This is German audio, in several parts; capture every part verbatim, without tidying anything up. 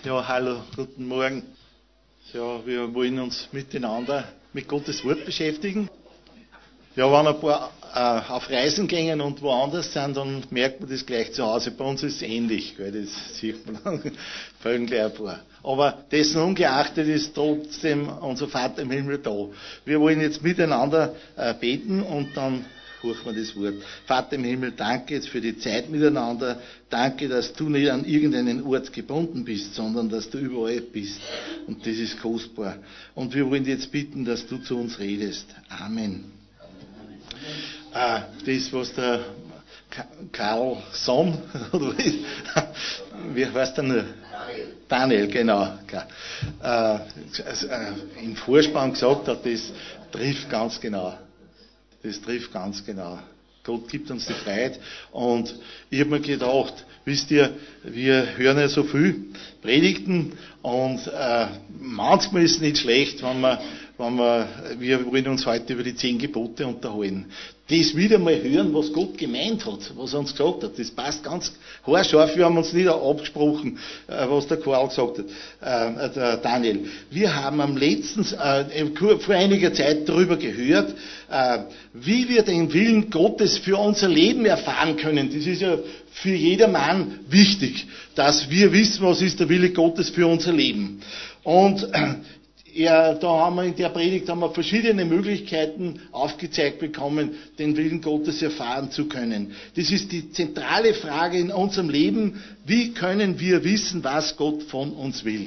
Ja, hallo, guten Morgen. Ja, wir wollen uns miteinander mit Gottes Wort beschäftigen. Ja, wenn ein paar äh, auf Reisen gehen und woanders sind, dann merkt man das gleich zu Hause. Bei uns ist es ähnlich, gell? Das sieht man dann, fallen gleich ein paar. Aber dessen ungeachtet ist trotzdem unser Vater im Himmel da. Wir wollen jetzt miteinander äh, beten und dann hören wir das Wort. Vater im Himmel, danke jetzt für die Zeit miteinander. Danke, dass du nicht an irgendeinen Ort gebunden bist, sondern dass du überall bist. Und das ist kostbar. Und wir wollen jetzt bitten, dass du zu uns redest. Amen. Ah, das, was der Karl Sohn, oder wie heißt der nur? Daniel, genau. Äh, im Vorspann gesagt hat, das trifft ganz genau. Das trifft ganz genau. Gott gibt uns die Freiheit. Und ich habe mir gedacht, wisst ihr, wir hören ja so viel Predigten und äh, manchmal ist es nicht schlecht, wenn wir, wenn wir, wir wollen uns heute über die zehn Gebote unterhalten. Das wieder mal hören, was Gott gemeint hat, was er uns gesagt hat. Das passt ganz haarscharf. Wir haben uns nicht abgesprochen, was der Karl gesagt hat, äh, der Daniel. Wir haben am letzten, äh, vor einiger Zeit darüber gehört, äh, wie wir den Willen Gottes für unser Leben erfahren können. Das ist ja für jedermann wichtig, dass wir wissen, was ist der Wille Gottes für unser Leben. Und äh, Ja, da haben wir in der Predigt haben wir verschiedene Möglichkeiten aufgezeigt bekommen, den Willen Gottes erfahren zu können. Das ist die zentrale Frage in unserem Leben. Wie können wir wissen, was Gott von uns will?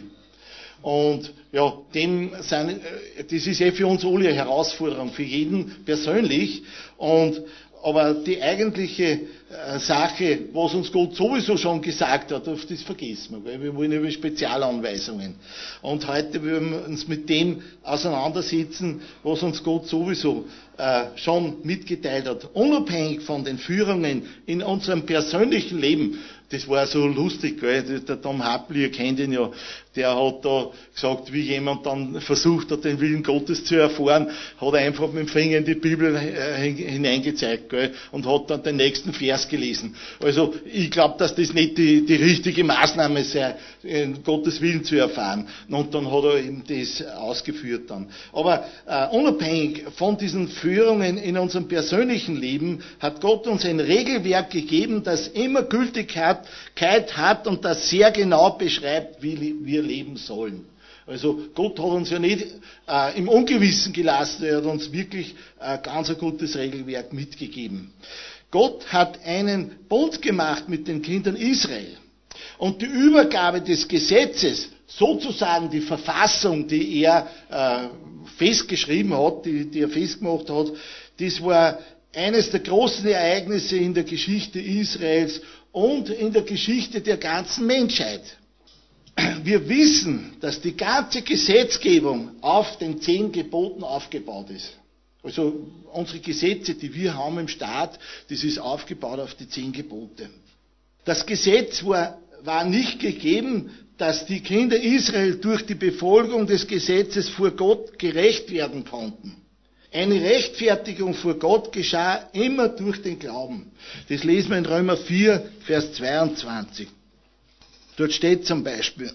Und ja, dem sind, das ist eh für uns alle eine Herausforderung, für jeden persönlich. Und aber die eigentliche äh, Sache, was uns Gott sowieso schon gesagt hat, auf das vergessen wir, weil wir wollen über Spezialanweisungen. Und heute wollen wir uns mit dem auseinandersetzen, was uns Gott sowieso äh, schon mitgeteilt hat. Unabhängig von den Führungen in unserem persönlichen Leben. Das war so lustig, gell? Der Tom Happel, ihr kennt ihn ja, der hat da gesagt, wie jemand dann versucht hat, den Willen Gottes zu erfahren, hat er einfach mit dem Finger in die Bibel hineingezeigt, gell? Und hat dann den nächsten Vers gelesen. Also ich glaube, dass das nicht die, die richtige Maßnahme sei, Gottes Willen zu erfahren. Und dann hat er eben das ausgeführt dann. Aber äh, unabhängig von diesen Führungen in unserem persönlichen Leben hat Gott uns ein Regelwerk gegeben, das immer Gültigkeit hat und das sehr genau beschreibt, wie wir leben sollen. Also Gott hat uns ja nicht äh, im Ungewissen gelassen, er hat uns wirklich äh, ganz ein gutes Regelwerk mitgegeben. Gott hat einen Bund gemacht mit den Kindern Israel. Und die Übergabe des Gesetzes, sozusagen die Verfassung, die er äh, festgeschrieben hat, die, die er festgemacht hat, das war eines der großen Ereignisse in der Geschichte Israels und in der Geschichte der ganzen Menschheit. Wir wissen, dass die ganze Gesetzgebung auf den zehn Geboten aufgebaut ist. Also unsere Gesetze, die wir haben im Staat, das ist aufgebaut auf die zehn Gebote. Das Gesetz war, war nicht gegeben, dass die Kinder Israel durch die Befolgung des Gesetzes vor Gott gerecht werden konnten. Eine Rechtfertigung vor Gott geschah immer durch den Glauben. Das lesen wir in Römer vier, Vers zweiundzwanzig. Dort steht zum Beispiel: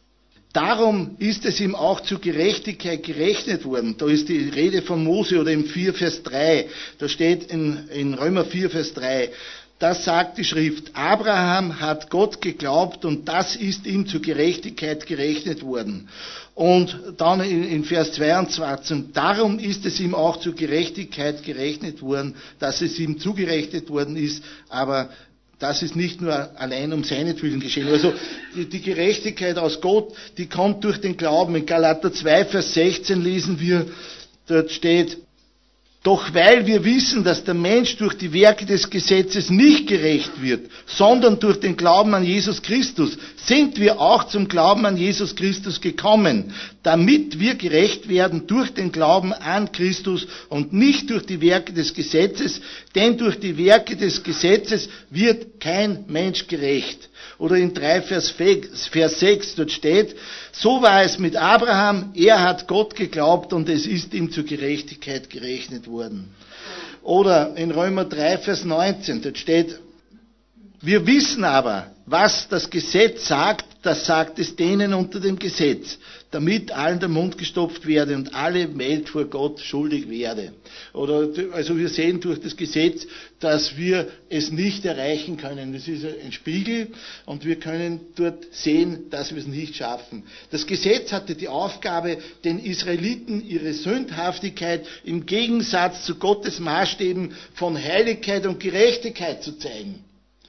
Darum ist es ihm auch zur Gerechtigkeit gerechnet worden. Da ist die Rede von Mose, oder im vier, Vers drei. Da steht in, in Römer vier, Vers drei. Das sagt die Schrift: Abraham hat Gott geglaubt und das ist ihm zur Gerechtigkeit gerechnet worden. Und dann in, in Vers zweiundzwanzig, darum ist es ihm auch zur Gerechtigkeit gerechnet worden, dass es ihm zugerechnet worden ist, aber das ist nicht nur allein um seinetwillen geschehen. Also die, die Gerechtigkeit aus Gott, die kommt durch den Glauben. In Galater zwei, Vers sechzehn lesen wir, dort steht: Doch weil wir wissen, dass der Mensch durch die Werke des Gesetzes nicht gerecht wird, sondern durch den Glauben an Jesus Christus, sind wir auch zum Glauben an Jesus Christus gekommen, damit wir gerecht werden durch den Glauben an Christus und nicht durch die Werke des Gesetzes, denn durch die Werke des Gesetzes wird kein Mensch gerecht. Oder in drei Vers sechs, dort steht: So war es mit Abraham, er hat Gott geglaubt und es ist ihm zur Gerechtigkeit gerechnet worden. Oder in Römer drei, Vers neunzehn, dort steht: Wir wissen aber, was das Gesetz sagt, das sagt es denen unter dem Gesetz, damit allen der Mund gestopft werde und alle Welt vor Gott schuldig werde. Oder, also wir sehen durch das Gesetz, dass wir es nicht erreichen können. Das ist ein Spiegel und wir können dort sehen, dass wir es nicht schaffen. Das Gesetz hatte die Aufgabe, den Israeliten ihre Sündhaftigkeit im Gegensatz zu Gottes Maßstäben von Heiligkeit und Gerechtigkeit zu zeigen.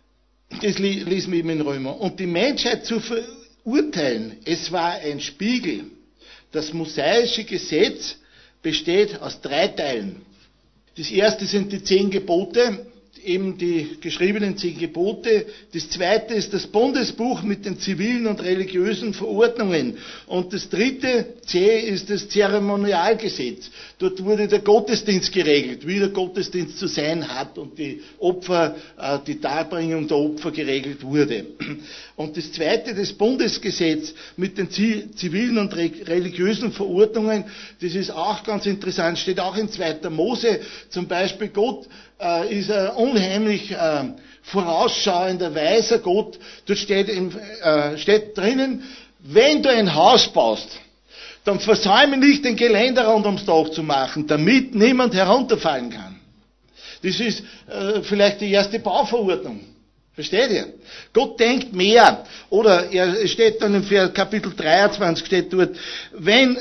Das lesen wir eben in Römer. Und die Menschheit zu verurteilen, es war ein Spiegel. Das mosaische Gesetz besteht aus drei Teilen. Das erste sind die zehn Gebote, eben die geschriebenen zehn Gebote. Das zweite ist das Bundesbuch mit den zivilen und religiösen Verordnungen. Und das dritte, C, ist das Zeremonialgesetz. Dort wurde der Gottesdienst geregelt, wie der Gottesdienst zu sein hat und die Opfer, die Darbringung der Opfer geregelt wurde. Und das zweite, das Bundesgesetz mit den zivilen und religiösen Verordnungen, das ist auch ganz interessant, steht auch in zweiter Mose, zum Beispiel Gott äh, ist ein unheimlich äh, vorausschauender, weiser Gott. Dort steht, im, äh, steht drinnen, wenn du ein Haus baust, dann versäume nicht, den Geländer rund ums Dach zu machen, damit niemand herunterfallen kann. Das ist äh, vielleicht die erste Bauverordnung. Versteht ihr? Gott denkt mehr. Oder er steht dann im Kapitel dreiundzwanzig, steht dort, wenn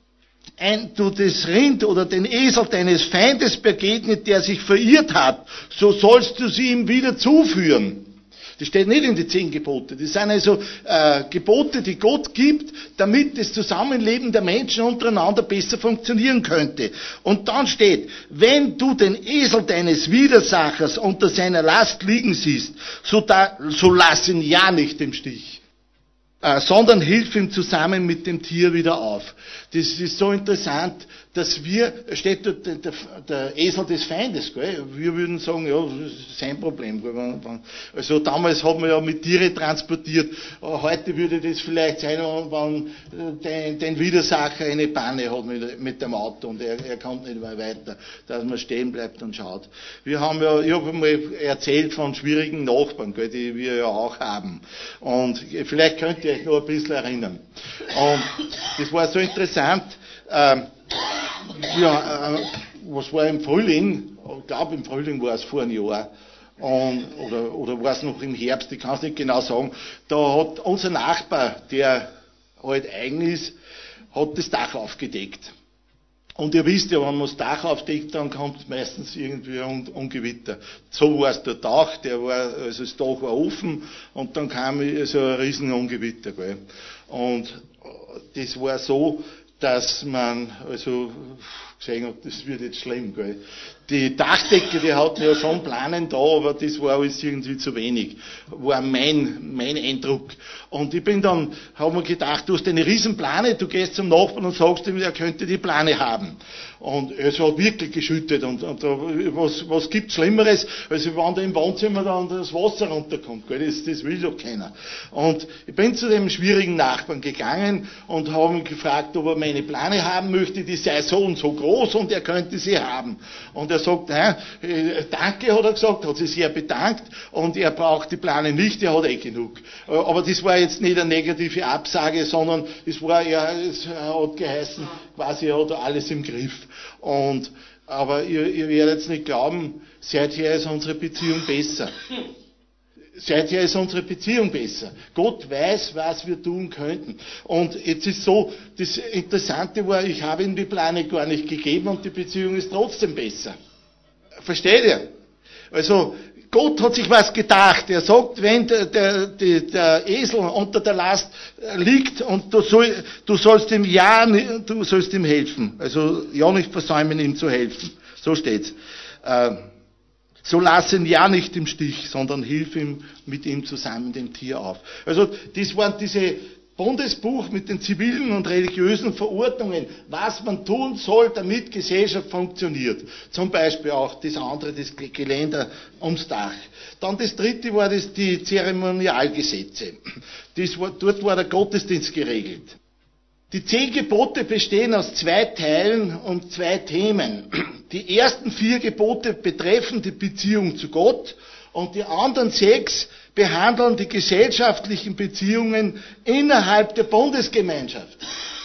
ein, du das Rind oder den Esel deines Feindes begegnet, der sich verirrt hat, so sollst du sie ihm wieder zuführen. Das steht nicht in die zehn Gebote. Das sind also äh, Gebote, die Gott gibt, damit das Zusammenleben der Menschen untereinander besser funktionieren könnte. Und dann steht, wenn du den Esel deines Widersachers unter seiner Last liegen siehst, so, da, so lass ihn ja nicht im Stich, äh, sondern hilf ihm zusammen mit dem Tier wieder auf. Das ist so interessant, dass wir, steht dort der, der, der Esel des Feindes, gell? Wir würden sagen, ja, das ist sein Problem. Gell? Also damals hat man ja mit Tiere transportiert, heute würde das vielleicht sein, wenn den, den Widersacher eine Panne hat mit, mit dem Auto und er, er kommt nicht mehr weiter, dass man stehen bleibt und schaut. Wir haben ja, ich habe mal erzählt von schwierigen Nachbarn, gell, die wir ja auch haben. Und vielleicht könnt ihr euch noch ein bisschen erinnern. Und das war so interessant, äh, ja, äh, was war im Frühling, ich glaube im Frühling war es vor einem Jahr, und, oder, oder war es noch im Herbst, ich kann es nicht genau sagen, da hat unser Nachbar, der halt eigen ist, hat das Dach aufgedeckt. Und ihr wisst ja, wenn man das Dach aufdeckt, dann kommt meistens irgendwie ein Ungewitter. So war es der Dach, der war, also das Dach war offen und dann kam so ein riesen Ungewitter. Gell. Und das war so, dass man also gesehen hat, das wird jetzt schlimm. Gell. Die Dachdecke, die hatten ja schon Planen da, aber das war alles irgendwie zu wenig. War mein, mein Eindruck. Und ich bin dann, habe mir gedacht, du hast eine riesen Plane, du gehst zum Nachbarn und sagst ihm, er könnte die Plane haben. Und es hat wirklich geschüttet. Und, und was, was gibt Schlimmeres, als wenn da im Wohnzimmer dann das Wasser runterkommt. Gell? Das, das will doch keiner. Und ich bin zu dem schwierigen Nachbarn gegangen und habe ihn gefragt, ob er meine Plane haben möchte, die sei so und so groß und er könnte sie haben. Und er sagt, nein, danke, hat er gesagt, hat sich sehr bedankt und er braucht die Plane nicht, er hat eh genug. Aber das war jetzt nicht eine negative Absage, sondern es war ja, es hat geheißen, quasi er hat alles im Griff. Und, aber ihr, ihr werdet es nicht glauben, seither ist unsere Beziehung besser. Seither ist unsere Beziehung besser. Gott weiß, was wir tun könnten. Und jetzt ist so, das Interessante war, ich habe ihm die Plane gar nicht gegeben und die Beziehung ist trotzdem besser. Versteht ihr? Also, Gott hat sich was gedacht. Er sagt, wenn der, der, der Esel unter der Last liegt und du, soll, du sollst ihm ja, du sollst ihm helfen. Also, ja nicht versäumen, ihm zu helfen. So steht's. Äh, So lass ihn ja nicht im Stich, sondern hilf ihm mit ihm zusammen dem Tier auf. Also das waren diese Bundesbuch mit den zivilen und religiösen Verordnungen, was man tun soll, damit Gesellschaft funktioniert. Zum Beispiel auch das andere, das Geländer ums Dach. Dann das dritte war das die Zeremonialgesetze. Das war, dort war der Gottesdienst geregelt. Die zehn Gebote bestehen aus zwei Teilen und zwei Themen. Die ersten vier Gebote betreffen die Beziehung zu Gott und die anderen sechs behandeln die gesellschaftlichen Beziehungen innerhalb der Bundesgemeinschaft.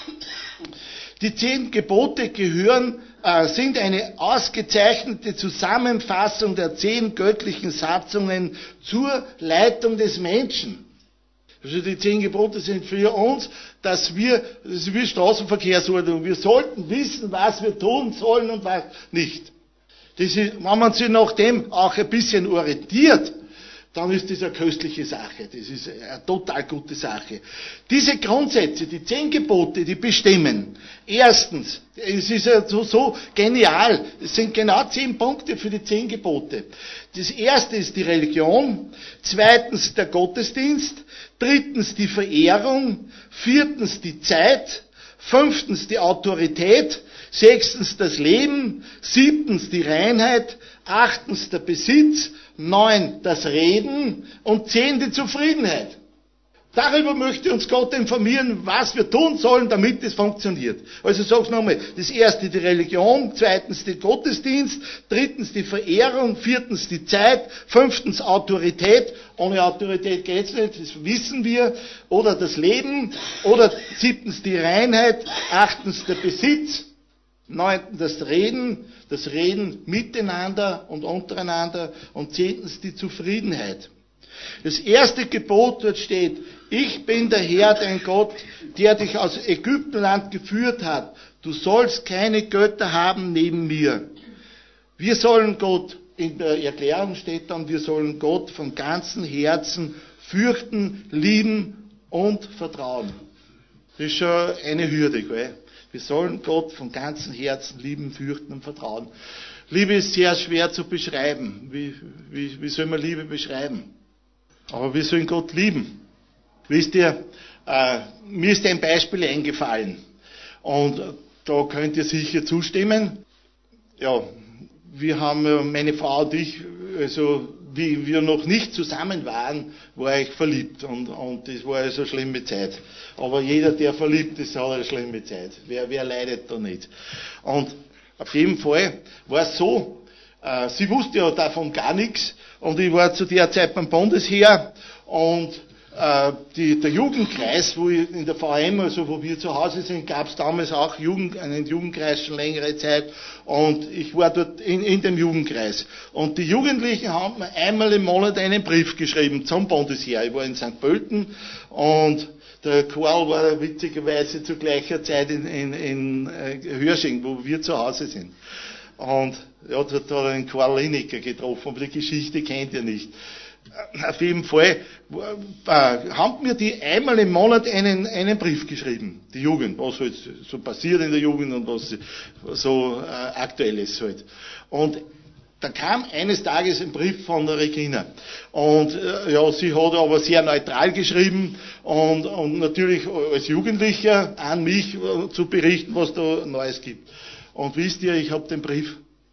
Die zehn Gebote gehören, äh, sind eine ausgezeichnete Zusammenfassung der zehn göttlichen Satzungen zur Leitung des Menschen. Also die zehn Gebote sind für uns, dass wir, das ist wie Straßenverkehrsordnung, wir sollten wissen, was wir tun sollen und was nicht. Das ist, wenn man sich nach dem auch ein bisschen orientiert, dann ist das eine köstliche Sache. Das ist eine total gute Sache. Diese Grundsätze, die zehn Gebote, die bestimmen. Erstens, es ist ja so, so genial, es sind genau zehn Punkte für die zehn Gebote. Das erste ist die Religion, zweitens der Gottesdienst, drittens die Verehrung, viertens die Zeit, fünftens die Autorität, sechstens das Leben, siebtens die Reinheit, achtens der Besitz, neun das Reden und zehn die Zufriedenheit. Darüber möchte uns Gott informieren, was wir tun sollen, damit es funktioniert. Also ich sage es nochmal, das erste die Religion, zweitens der Gottesdienst, drittens die Verehrung, viertens die Zeit, fünftens Autorität, ohne Autorität geht's nicht, das wissen wir, oder das Leben, oder siebtens die Reinheit, achtens der Besitz, neuntens das Reden, das Reden miteinander und untereinander und zehntens die Zufriedenheit. Das erste Gebot dort steht, ich bin der Herr, dein Gott, der dich aus Ägyptenland geführt hat. Du sollst keine Götter haben neben mir. Wir sollen Gott, in der Erklärung steht dann, wir sollen Gott von ganzem Herzen fürchten, lieben und vertrauen. Das ist schon eine Hürde, gell? Wir sollen Gott von ganzem Herzen lieben, fürchten und vertrauen. Liebe ist sehr schwer zu beschreiben. Wie, wie, wie soll man Liebe beschreiben? Aber wir sollen Gott lieben. Wisst ihr, äh, mir ist ein Beispiel eingefallen. Und da könnt ihr sicher zustimmen. Ja, wir haben, meine Frau und ich, also wie wir noch nicht zusammen waren, war ich verliebt. Und, und das war also eine schlimme Zeit. Aber jeder, der verliebt ist, hat eine schlimme Zeit. Wer, wer leidet da nicht? Und auf jeden Fall war es so, äh, sie wusste ja davon gar nichts. Und ich war zu der Zeit beim Bundesheer und äh, die, der Jugendkreis, wo ich in der V M, also wo wir zu Hause sind, gab es damals auch Jugend, einen Jugendkreis schon längere Zeit und ich war dort in, in dem Jugendkreis. Und die Jugendlichen haben mir einmal im Monat einen Brief geschrieben zum Bundesheer. Ich war in Sankt Pölten und der Karl war witzigerweise zu gleicher Zeit in, in, in äh, Hörsching, wo wir zu Hause sind. Und ja, dort hat er einen Karl Lineker getroffen, aber die Geschichte kennt ihr nicht. Auf jeden Fall äh, haben mir die einmal im Monat einen, einen Brief geschrieben, die Jugend, was halt so passiert in der Jugend und was so äh, aktuell ist halt. Und da kam eines Tages ein Brief von der Regina. Und äh, ja, sie hat aber sehr neutral geschrieben und, und natürlich als Jugendlicher an mich äh, zu berichten, was da Neues gibt. Und wisst ihr, ich habe den Brief,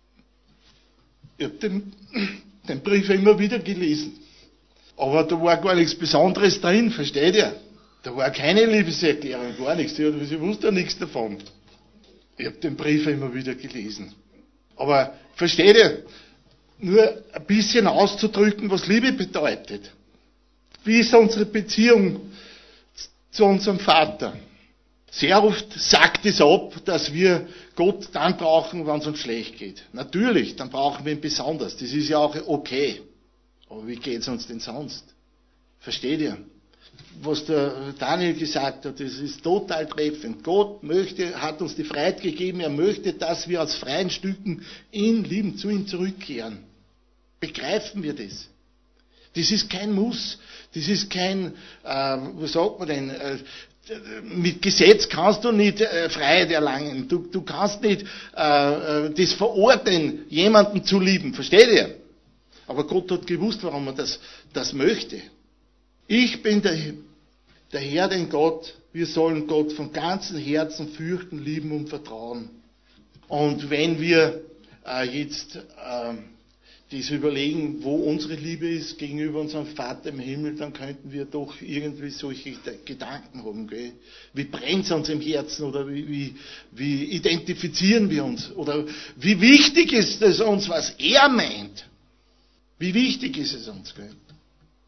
ich habe den, den Brief immer wieder gelesen. Aber da war gar nichts Besonderes drin, versteht ihr? Da war keine Liebeserklärung, gar nichts. Sie, sie wusste ja nichts davon. Ich habe den Brief immer wieder gelesen. Aber versteht ihr, nur ein bisschen auszudrücken, was Liebe bedeutet. Wie ist unsere Beziehung zu unserem Vater? Sehr oft sagt es ab, dass wir Gott dann brauchen, wenn es uns schlecht geht. Natürlich, dann brauchen wir ihn besonders. Das ist ja auch okay. Aber wie geht es uns denn sonst? Versteht ihr? Was der Daniel gesagt hat, das ist total treffend. Gott möchte, hat uns die Freiheit gegeben, er möchte, dass wir aus freien Stücken ihn lieben, zu ihm zurückkehren. Begreifen wir das? Das ist kein Muss, das ist kein, äh, was sagt man denn, äh, mit Gesetz kannst du nicht äh, Freiheit erlangen. Du, du kannst nicht äh, das verordnen, jemanden zu lieben. Versteht ihr? Aber Gott hat gewusst, warum er das, das möchte. Ich bin der, der Herr, den Gott. Wir sollen Gott von ganzem Herzen fürchten, lieben und vertrauen. Und wenn wir äh, jetzt äh, das überlegen, wo unsere Liebe ist gegenüber unserem Vater im Himmel, dann könnten wir doch irgendwie solche Gedanken haben. Gell? Wie brennt es uns im Herzen oder wie, wie, wie identifizieren wir uns? Oder wie wichtig ist es uns, was er meint? Wie wichtig ist es uns? Gell?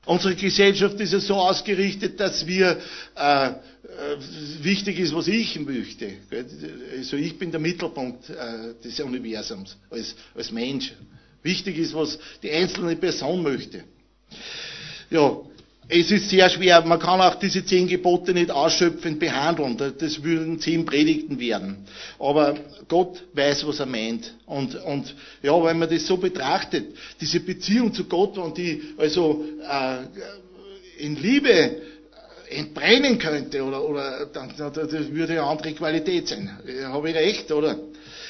Unsere Gesellschaft ist ja so ausgerichtet, dass wir, äh, äh, wichtig ist, was ich möchte. Also ich bin der Mittelpunkt äh, des Universums als, als Mensch. Wichtig ist, was die einzelne Person möchte. Ja, es ist sehr schwer, man kann auch diese zehn Gebote nicht ausschöpfend behandeln, das würden zehn Predigten werden. Aber Gott weiß, was er meint. Und, und ja, wenn man das so betrachtet, diese Beziehung zu Gott, und die also äh, in Liebe entbrennen könnte, oder, oder dann, das würde eine andere Qualität sein. Habe ich recht, oder?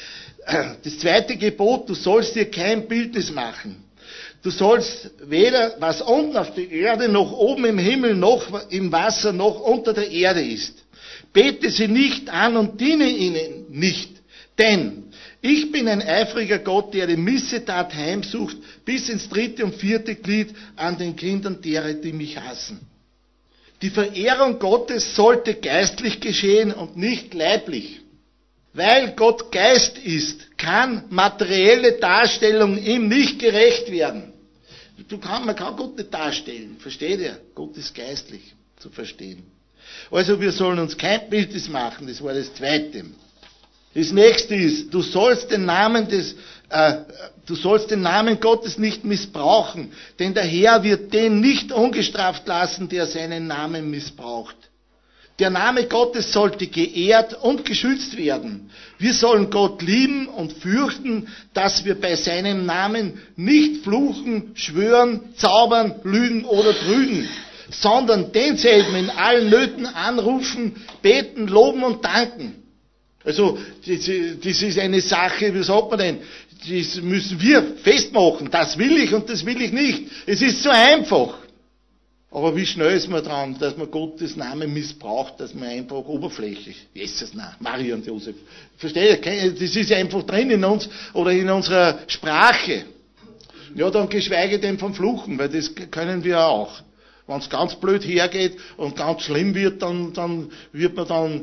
Das zweite Gebot, du sollst dir kein Bildnis machen. Du sollst weder, was unten auf der Erde, noch oben im Himmel, noch im Wasser, noch unter der Erde ist. Bete sie nicht an und diene ihnen nicht. Denn ich bin ein eifriger Gott, der die Missetat heimsucht, bis ins dritte und vierte Glied an den Kindern derer, die mich hassen. Die Verehrung Gottes sollte geistlich geschehen und nicht leiblich. Weil Gott Geist ist, kann materielle Darstellung ihm nicht gerecht werden. Du kann, man kann Gott nicht darstellen, versteht ihr? Gott ist geistlich zu verstehen. Also wir sollen uns kein Bildnis machen, das war das Zweite. Das nächste ist, du sollst den Namen des, äh, du sollst den Namen Gottes nicht missbrauchen, denn der Herr wird den nicht ungestraft lassen, der seinen Namen missbraucht. Der Name Gottes sollte geehrt und geschützt werden. Wir sollen Gott lieben und fürchten, dass wir bei seinem Namen nicht fluchen, schwören, zaubern, lügen oder trügen, sondern denselben in allen Nöten anrufen, beten, loben und danken. Also, das ist eine Sache, wie sagt man denn? Das müssen wir festmachen. Das will ich und das will ich nicht. Es ist so einfach. Aber wie schnell ist man dran, dass man Gottes Namen missbraucht, dass man einfach oberflächlich, Jesus, nein, Maria und Josef. Versteht ihr? Das ist einfach drin in uns oder in unserer Sprache. Ja, dann geschweige denn vom Fluchen, weil das können wir auch. Wenn es ganz blöd hergeht und ganz schlimm wird, dann, dann wird man dann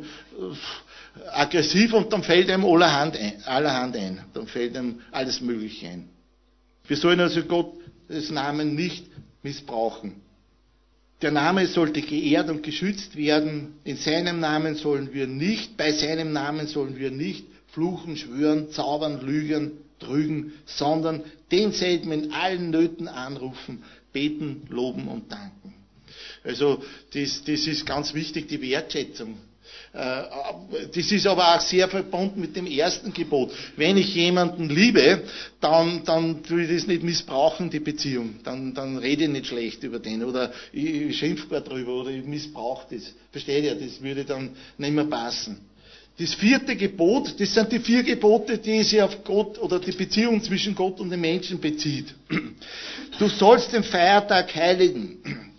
äh, aggressiv und dann fällt einem allerhand ein, allerhand ein. Dann fällt einem alles Mögliche ein. Wir sollen also Gottes Namen nicht missbrauchen. Der Name sollte geehrt und geschützt werden. In seinem Namen sollen wir nicht, bei seinem Namen sollen wir nicht fluchen, schwören, zaubern, lügen, trügen, sondern denselben in allen Nöten anrufen, beten, loben und danken. Also das, das ist ganz wichtig, die Wertschätzung. Das ist aber auch sehr verbunden mit dem ersten Gebot. Wenn ich jemanden liebe, dann, dann will ich das nicht missbrauchen, die Beziehung. Dann, dann rede ich nicht schlecht über den oder ich schimpfe gar drüber oder ich missbrauche das. Versteht ihr? Das würde dann nicht mehr passen. Das vierte Gebot, das sind die vier Gebote, die sich auf Gott oder die Beziehung zwischen Gott und den Menschen bezieht. Du sollst den Feiertag heiligen.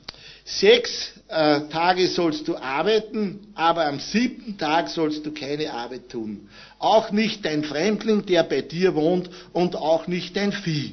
Sechs äh, Tage sollst du arbeiten, aber am siebten Tag sollst du keine Arbeit tun. Auch nicht dein Fremdling, der bei dir wohnt, und auch nicht dein Vieh.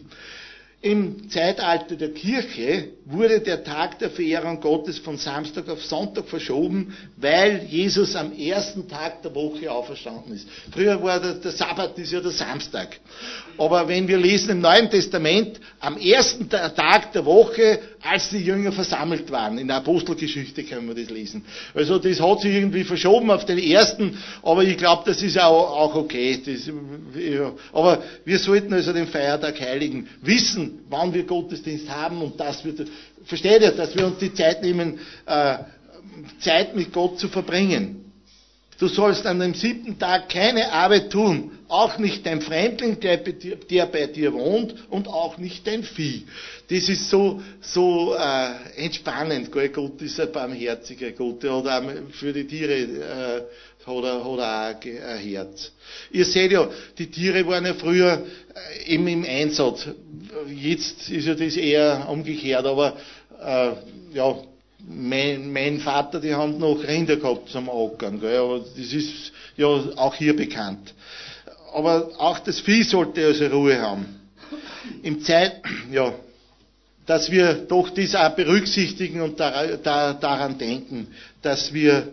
Im Zeitalter der Kirche wurde der Tag der Verehrung Gottes von Samstag auf Sonntag verschoben, weil Jesus am ersten Tag der Woche auferstanden ist. Früher war der, der Sabbat, ist ja der Samstag. Aber wenn wir lesen im Neuen Testament, am ersten Tag der Woche, als die Jünger versammelt waren, in der Apostelgeschichte können wir das lesen. Also das hat sich irgendwie verschoben auf den ersten, aber ich glaube, das ist auch, auch okay. Das, ja. Aber wir sollten also den Feiertag heiligen, wissen, wann wir Gottesdienst haben und dass wir, versteht ihr, dass wir uns die Zeit nehmen, äh, Zeit mit Gott zu verbringen. Du sollst an dem siebten Tag keine Arbeit tun, auch nicht dein Fremdling, der, der bei dir wohnt, und auch nicht dein Vieh. Das ist so, so äh, entspannend, gell? Gott ist ein barmherziger Gott, der hat auch für die Tiere äh, hat er, hat er auch ein Herz. Ihr seht ja, die Tiere waren ja früher äh, eben im Einsatz. Jetzt ist ja das eher umgekehrt, aber äh, ja, Mein, mein Vater, die haben noch Rinder gehabt zum Ackern, gell? Aber das ist ja auch hier bekannt. Aber auch das Vieh sollte also Ruhe haben. Im Zeit, ja, dass wir doch dies auch berücksichtigen und da, da, daran denken, dass wir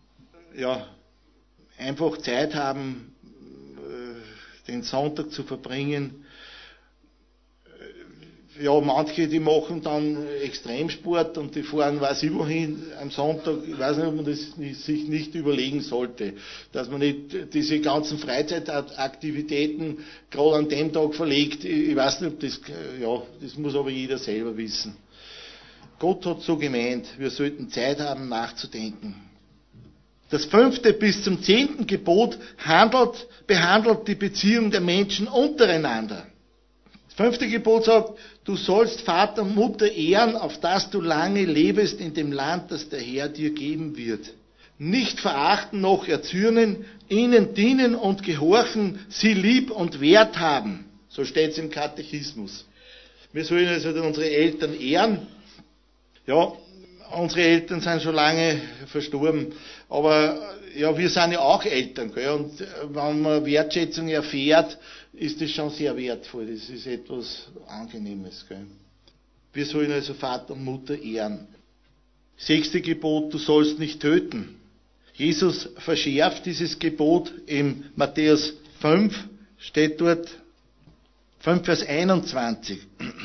ja einfach Zeit haben, den Sonntag zu verbringen, ja, manche, die machen dann Extremsport und die fahren, weiß ich wohin, am Sonntag. Ich weiß nicht, ob man das nicht, sich nicht überlegen sollte, dass man nicht diese ganzen Freizeitaktivitäten gerade an dem Tag verlegt. Ich weiß nicht, ob das, ja, das muss aber jeder selber wissen. Gott hat so gemeint, wir sollten Zeit haben, nachzudenken. Das fünfte bis zum zehnten Gebot handelt, behandelt die Beziehung der Menschen untereinander. Das fünfte Gebot sagt, du sollst Vater und Mutter ehren, auf dass du lange lebest in dem Land, das der Herr dir geben wird. Nicht verachten noch erzürnen, ihnen dienen und gehorchen, sie lieb und wert haben. So steht es im Katechismus. Wir sollen also unsere Eltern ehren. Ja, unsere Eltern sind schon lange verstorben, aber ja, wir sind ja auch Eltern, gell? Und wenn man Wertschätzung erfährt, ist das schon sehr wertvoll. Das ist etwas Angenehmes, gell? Wir sollen also Vater und Mutter ehren. Sechste Gebot, du sollst nicht töten. Jesus verschärft dieses Gebot im Matthäus fünf, steht dort fünf Vers einundzwanzig.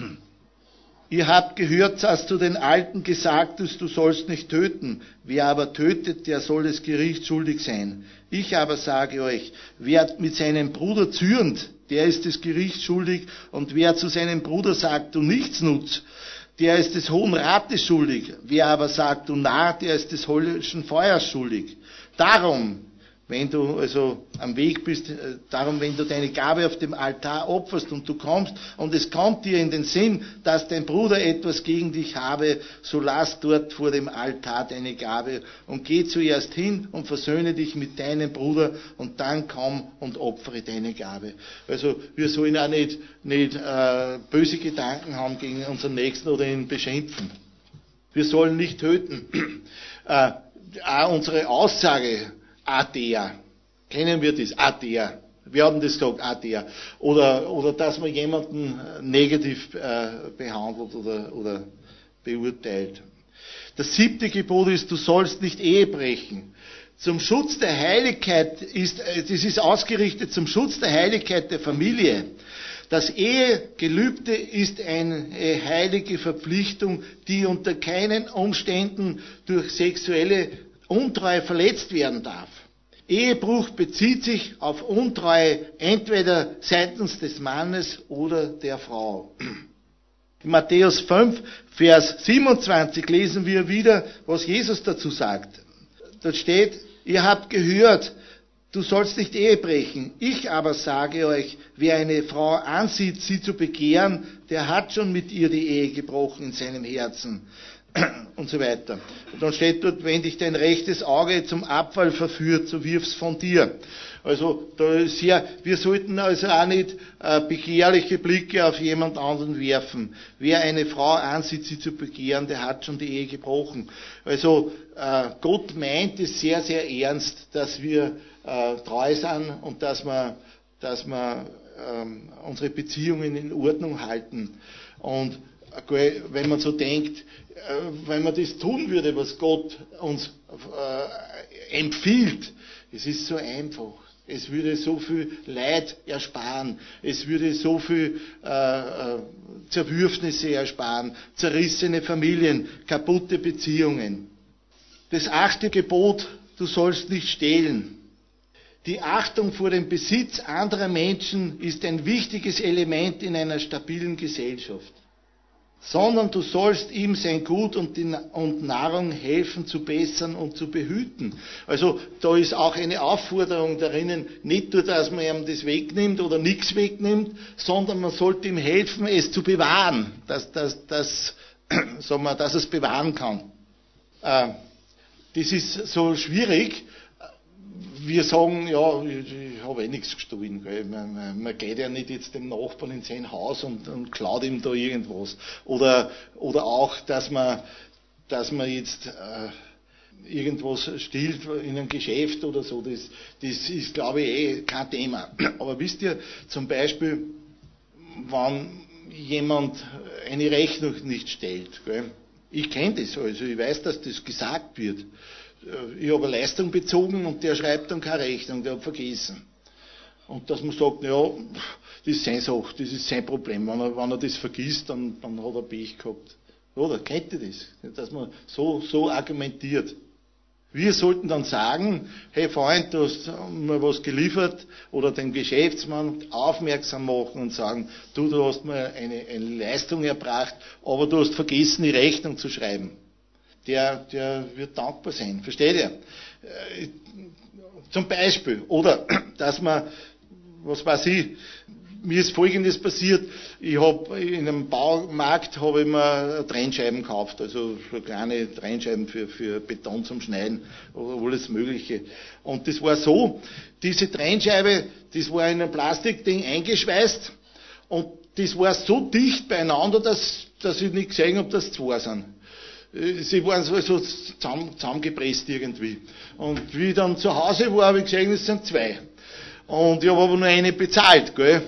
Ihr habt gehört, dass zu den Alten gesagt ist, du sollst nicht töten. Wer aber tötet, der soll des Gerichts schuldig sein. Ich aber sage euch, wer mit seinem Bruder zürnt, der ist des Gerichts schuldig. Und wer zu seinem Bruder sagt, du nichts nutzt, der ist des Hohen Rates schuldig. Wer aber sagt, du Narr, der ist des höllischen Feuers schuldig. Darum, wenn du also am Weg bist, darum, wenn du deine Gabe auf dem Altar opferst und du kommst und es kommt dir in den Sinn, dass dein Bruder etwas gegen dich habe, so lass dort vor dem Altar deine Gabe und geh zuerst hin und versöhne dich mit deinem Bruder und dann komm und opfere deine Gabe. Also wir sollen auch nicht, nicht äh, böse Gedanken haben gegen unseren Nächsten oder ihn beschimpfen. Wir sollen nicht töten. Äh, auch unsere Aussage, Atea. Kennen wir das? Atea. Wir haben das gesagt, Atea. Oder, oder dass man jemanden negativ äh, behandelt oder, oder beurteilt. Das siebte Gebot ist, du sollst nicht Ehe brechen. Zum Schutz der Heiligkeit ist, das ist ausgerichtet zum Schutz der Heiligkeit der Familie. Das Ehegelübde ist eine heilige Verpflichtung, die unter keinen Umständen durch sexuelle Untreue verletzt werden darf. Ehebruch bezieht sich auf Untreue entweder seitens des Mannes oder der Frau. In Matthäus fünf, Vers siebenundzwanzig lesen wir wieder, was Jesus dazu sagt. Dort steht, ihr habt gehört, du sollst nicht Ehe brechen. Ich aber sage euch, wer eine Frau ansieht, sie zu begehren, der hat schon mit ihr die Ehe gebrochen in seinem Herzen. Und so weiter. Und dann steht dort, wenn dich dein rechtes Auge zum Abfall verführt, so wirf's von dir. Also da ist ja, wir sollten also auch nicht äh, begehrliche Blicke auf jemand anderen werfen. Wer eine Frau ansieht, sie zu begehren, der hat schon die Ehe gebrochen. Also äh, Gott meint es sehr, sehr ernst, dass wir äh, treu sind und dass wir, dass wir ähm, unsere Beziehungen in Ordnung halten. Und wenn man so denkt, wenn man das tun würde, was Gott uns äh, empfiehlt, es ist so einfach. Es würde so viel Leid ersparen. Es würde so viel äh, Zerwürfnisse ersparen, zerrissene Familien, kaputte Beziehungen. Das achte Gebot, du sollst nicht stehlen. Die Achtung vor dem Besitz anderer Menschen ist ein wichtiges Element in einer stabilen Gesellschaft. Sondern du sollst ihm sein Gut und, die, und Nahrung helfen zu bessern und zu behüten. Also da ist auch eine Aufforderung darin, nicht nur, dass man ihm das wegnimmt oder nichts wegnimmt, sondern man sollte ihm helfen, es zu bewahren, dass, dass, dass, sagen wir, dass er es bewahren kann. Äh, das ist so schwierig. Wir sagen, ja, ich, ich habe eh nichts gestohlen. Gell. Man, man, man geht ja nicht jetzt dem Nachbarn in sein Haus und, und klaut ihm da irgendwas. Oder, oder auch, dass man, dass man jetzt äh, irgendwas stiehlt in einem Geschäft oder so. Das, das ist, glaube ich, eh kein Thema. Aber wisst ihr, zum Beispiel, wenn jemand eine Rechnung nicht stellt. Gell. Ich kenne das also, ich weiß, dass das gesagt wird. Ich habe eine Leistung bezogen und der schreibt dann keine Rechnung, der hat vergessen. Und dass man sagt, ja, das ist seine Sache, das ist sein Problem. Wenn er, wenn er das vergisst, dann, dann hat er Pech gehabt. Oder kennt ihr das? Dass man so, so argumentiert. Wir sollten dann sagen, hey Freund, du hast mir was geliefert, oder den Geschäftsmann aufmerksam machen und sagen, du, du hast mir eine, eine Leistung erbracht, aber du hast vergessen, die Rechnung zu schreiben. Der, der wird dankbar sein. Versteht ihr? Äh, zum Beispiel. Oder, dass man, was weiß ich, mir ist Folgendes passiert. Ich habe in einem Baumarkt habe ich mir Trennscheiben gekauft, also so kleine Trennscheiben für, für Beton zum Schneiden, alles Mögliche. Und das war so, diese Trennscheibe, das war in ein Plastikding eingeschweißt und das war so dicht beieinander, dass, dass ich nicht gesehen habe, dass zwei sind. Sie waren so, so zusammen, zusammengepresst irgendwie. Und wie ich dann zu Hause war, habe ich gesehen, es sind zwei. Und ich habe aber nur eine bezahlt, gell.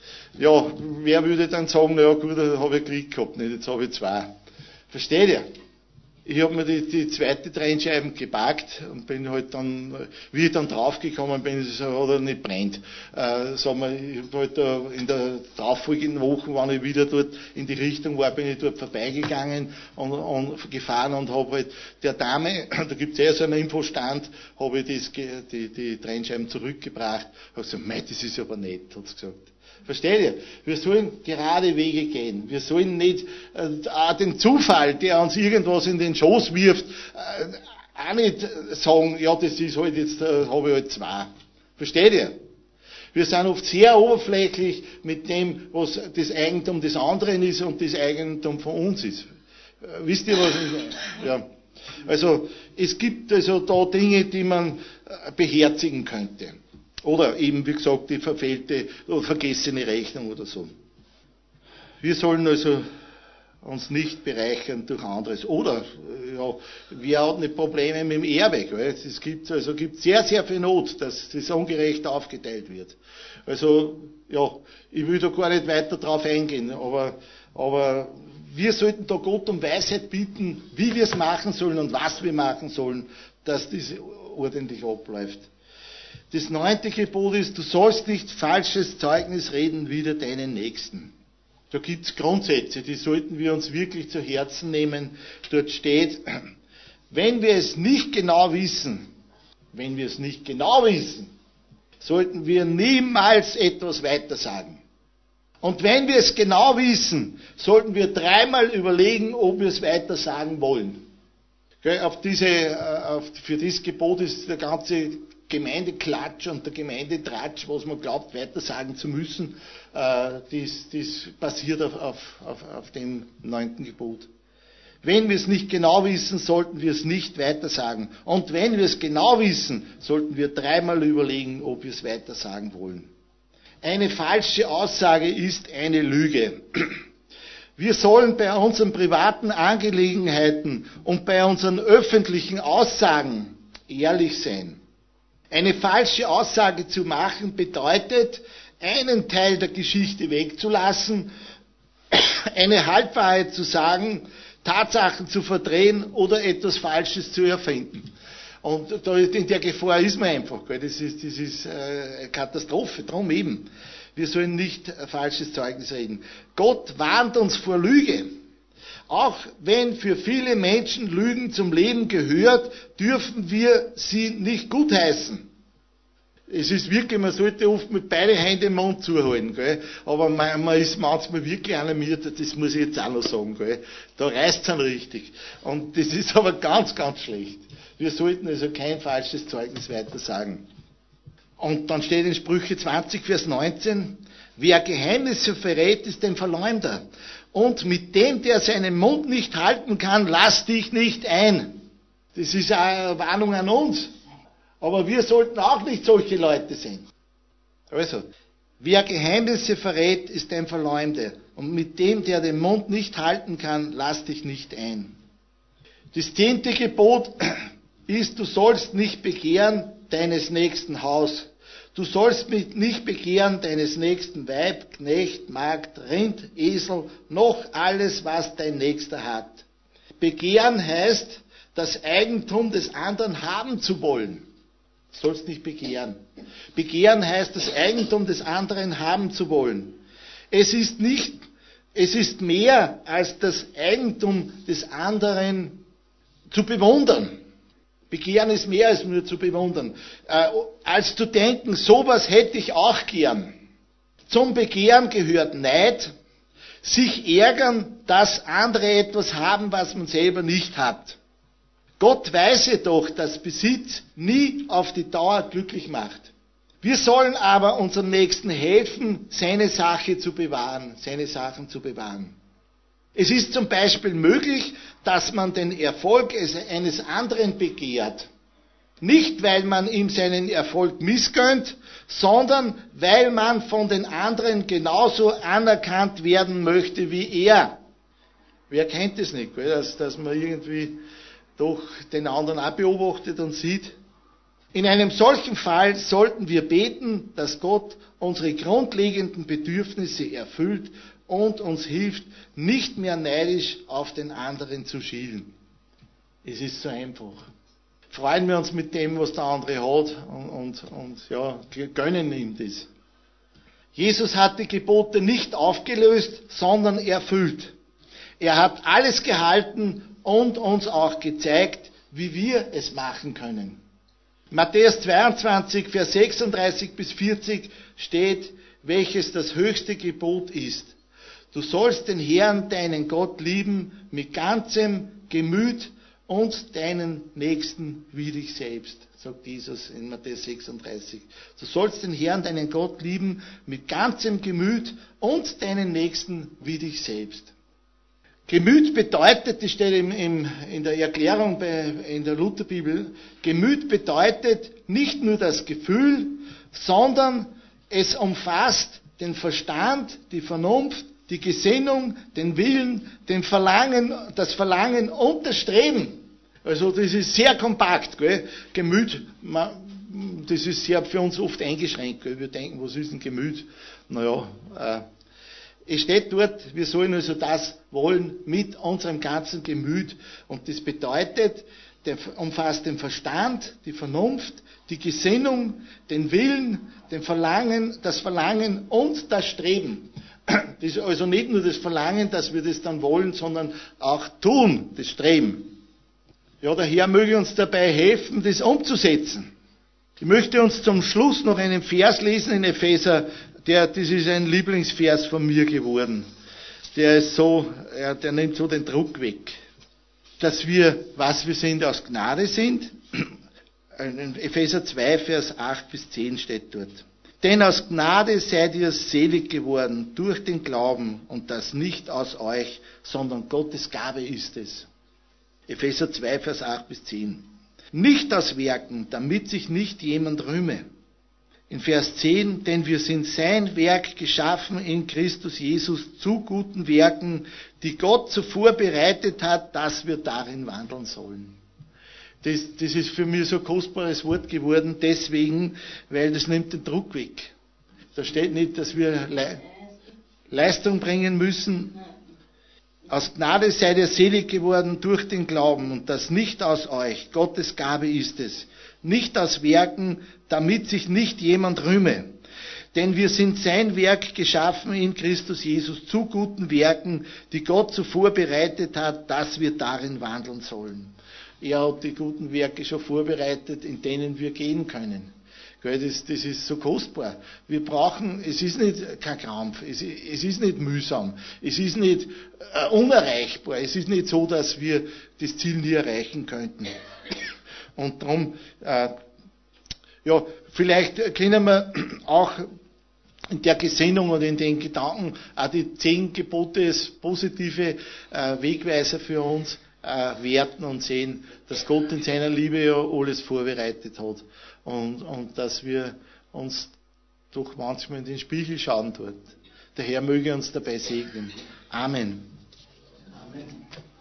Ja, wer würde dann sagen, na ja gut, da habe ich Glück gehabt, nicht, jetzt habe ich zwei. Versteht ihr? Ich habe mir die, die zweite Trennscheiben gepackt und bin halt dann, wie ich dann draufgekommen bin, so, hat er nicht brennt. Äh, sagen wir, ich habe halt da in der darauffolgenden Woche, wenn ich wieder dort in die Richtung war, bin ich dort vorbeigegangen und, und gefahren und habe halt der Dame, da gibt es ja so einen Infostand, habe ich das, die, die Trennscheiben zurückgebracht, habe gesagt, mei, das ist aber nett, hat sie gesagt. Versteht ihr? Wir sollen gerade Wege gehen. Wir sollen nicht äh, auch den Zufall, der uns irgendwas in den Schoß wirft, äh, auch nicht sagen, ja, das ist halt jetzt, äh, habe ich halt zwei. Versteht ihr? Wir sind oft sehr oberflächlich mit dem, was das Eigentum des anderen ist und das Eigentum von uns ist. Äh, wisst ihr, was ich, ja. Also, es gibt also da Dinge, die man äh, beherzigen könnte. Oder eben, wie gesagt, die verfehlte oder vergessene Rechnung oder so. Wir sollen also uns nicht bereichern durch anderes. Oder, ja, wir haben nicht Probleme mit dem Erbe. Gell? Es gibt also gibt sehr, sehr viel Not, dass das ungerecht aufgeteilt wird. Also, ja, ich will da gar nicht weiter drauf eingehen, aber, aber wir sollten da Gott um Weisheit bitten, wie wir es machen sollen und was wir machen sollen, dass das ordentlich abläuft. Das neunte Gebot ist, du sollst nicht falsches Zeugnis reden wider deinen Nächsten. Da gibt es Grundsätze, die sollten wir uns wirklich zu Herzen nehmen. Dort steht, wenn wir es nicht genau wissen, wenn wir es nicht genau wissen, sollten wir niemals etwas weitersagen. Und wenn wir es genau wissen, sollten wir dreimal überlegen, ob wir es weitersagen wollen. Auf diese, auf, für dieses Gebot ist der ganze Gemeindeklatsch und der Gemeindetratsch, was man glaubt, weitersagen zu müssen, äh, das, das basiert auf, auf, auf, auf dem neunten Gebot. Wenn wir es nicht genau wissen, sollten wir es nicht weitersagen. Und wenn wir es genau wissen, sollten wir dreimal überlegen, ob wir es weitersagen wollen. Eine falsche Aussage ist eine Lüge. Wir sollen bei unseren privaten Angelegenheiten und bei unseren öffentlichen Aussagen ehrlich sein. Eine falsche Aussage zu machen bedeutet, einen Teil der Geschichte wegzulassen, eine Halbwahrheit zu sagen, Tatsachen zu verdrehen oder etwas Falsches zu erfinden. Und da in der Gefahr ist man einfach. Das ist, das ist eine Katastrophe. Darum eben. Wir sollen nicht falsches Zeugnis reden. Gott warnt uns vor Lüge. Auch wenn für viele Menschen Lügen zum Leben gehört, dürfen wir sie nicht gutheißen. Es ist wirklich, man sollte oft mit beiden Händen im Mund zuhalten, gell? Aber man, man ist manchmal wirklich animiert, das muss ich jetzt auch noch sagen, gell? Da reißt es dann richtig. Und das ist aber ganz, ganz schlecht. Wir sollten also kein falsches Zeugnis weiter sagen. Und dann steht in Sprüche zwanzig, Vers neunzehn, wer Geheimnisse verrät, ist ein Verleumder. Und mit dem, der seinen Mund nicht halten kann, lass dich nicht ein. Das ist eine Warnung an uns. Aber wir sollten auch nicht solche Leute sein. Also, wer Geheimnisse verrät, ist ein Verleumder. Und mit dem, der den Mund nicht halten kann, lass dich nicht ein. Das zehnte Gebot ist, du sollst nicht begehren deines nächsten Haus. Du sollst nicht begehren deines nächsten Weib, Knecht, Magd, Rind, Esel, noch alles, was dein Nächster hat. Begehren heißt, das Eigentum des anderen haben zu wollen. Du sollst nicht begehren. Begehren heißt, das Eigentum des anderen haben zu wollen. Es ist nicht, es ist mehr als das Eigentum des anderen zu bewundern. Begehren ist mehr als nur zu bewundern. Äh, als zu denken, sowas hätte ich auch gern. Zum Begehren gehört Neid, sich ärgern, dass andere etwas haben, was man selber nicht hat. Gott weiß jedoch, dass Besitz nie auf die Dauer glücklich macht. Wir sollen aber unserem Nächsten helfen, seine Sache zu bewahren, seine Sachen zu bewahren. Es ist zum Beispiel möglich, dass man den Erfolg eines anderen begehrt. Nicht, weil man ihm seinen Erfolg missgönnt, sondern weil man von den anderen genauso anerkannt werden möchte wie er. Wer kennt es nicht, dass, dass man irgendwie doch den anderen auch beobachtet und sieht? In einem solchen Fall sollten wir beten, dass Gott unsere grundlegenden Bedürfnisse erfüllt und uns hilft, nicht mehr neidisch auf den anderen zu schielen. Es ist so einfach. Freuen wir uns mit dem, was der andere hat und, und, und ja, gönnen ihm das. Jesus hat die Gebote nicht aufgelöst, sondern erfüllt. Er hat alles gehalten und uns auch gezeigt, wie wir es machen können. Matthäus zweiundzwanzig, Vers sechsunddreißig bis vierzig steht, welches das höchste Gebot ist. Du sollst den Herrn, deinen Gott, lieben mit ganzem Gemüt und deinen Nächsten wie dich selbst, sagt Jesus in Matthäus sechsunddreißig. Du sollst den Herrn, deinen Gott, lieben mit ganzem Gemüt und deinen Nächsten wie dich selbst. Gemüt bedeutet, das steht im, im, in der Erklärung bei, in der Lutherbibel, Gemüt bedeutet nicht nur das Gefühl, sondern es umfasst den Verstand, die Vernunft, die Gesinnung, den Willen, den Verlangen, das Verlangen und das Streben. Also das ist sehr kompakt, gell? Gemüt, das ist sehr für uns oft eingeschränkt. Gell? Wir denken, was ist ein Gemüt? Naja, äh, es steht dort, wir sollen also das wollen mit unserem ganzen Gemüt. Und das bedeutet, der umfasst den Verstand, die Vernunft, die Gesinnung, den Willen, den Verlangen, das Verlangen und das Streben. Das ist also nicht nur das Verlangen, dass wir das dann wollen, sondern auch tun, das Streben. Ja, der Herr möge uns dabei helfen, das umzusetzen. Ich möchte uns zum Schluss noch einen Vers lesen in Epheser, der, das ist ein Lieblingsvers von mir geworden. Der ist so, ja, der nimmt so den Druck weg. Dass wir, was wir sind, aus Gnade sind. In Epheser zwei, Vers acht bis zehn steht dort. Denn aus Gnade seid ihr selig geworden durch den Glauben und das nicht aus euch, sondern Gottes Gabe ist es. Epheser zwei, Vers acht bis zehn. Nicht aus Werken, damit sich nicht jemand rühme. In Vers zehn, denn wir sind sein Werk geschaffen in Christus Jesus zu guten Werken, die Gott zuvor bereitet hat, dass wir darin wandeln sollen. Das, das ist für mich so ein kostbares Wort geworden, deswegen, weil das nimmt den Druck weg. Da steht nicht, dass wir Le- Leistung bringen müssen. Aus Gnade seid ihr selig geworden durch den Glauben und das nicht aus euch. Gottes Gabe ist es. Nicht aus Werken, damit sich nicht jemand rühme. Denn wir sind sein Werk geschaffen in Christus Jesus zu guten Werken, die Gott zuvor bereitet hat, dass wir darin wandeln sollen. Er hat die guten Werke schon vorbereitet, in denen wir gehen können. Das, das ist so kostbar. Wir brauchen, es ist nicht kein Krampf, es, es ist nicht mühsam, es ist nicht äh, unerreichbar, es ist nicht so, dass wir das Ziel nie erreichen könnten. Und darum, äh, ja, vielleicht können wir auch in der Gesinnung und in den Gedanken auch die zehn Gebote als positive äh, Wegweiser für uns äh, werten und sehen, dass Gott in seiner Liebe ja alles vorbereitet hat und, und dass wir uns doch manchmal in den Spiegel schauen dort. Der Herr möge uns dabei segnen. Amen. Amen.